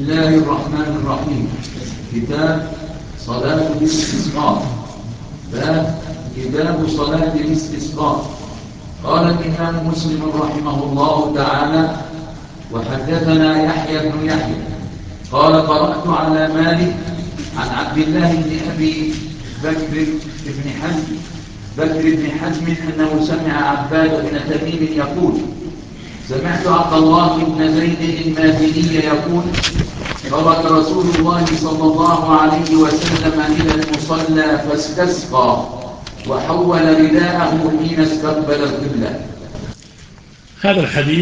الله الرحمن الرحيم. كتاب صلاة الاستسقاء. باب كتاب صلاة الاستسقاء. قال الإمام مسلم رحمه الله تعالى: وحدثنا يحيى بن يحيى قال: قرأت على مالك عن عبد الله بن أبي بكر بن حزم أنه سمع عباد بن تميم يقول: سمعت عبد الله بن زيد المازني يقول: خرج رسول الله صلى الله عليه وسلم إلى المصلى فاستسقى وحول رداءه حين استقبل القبلة. هذا الحديث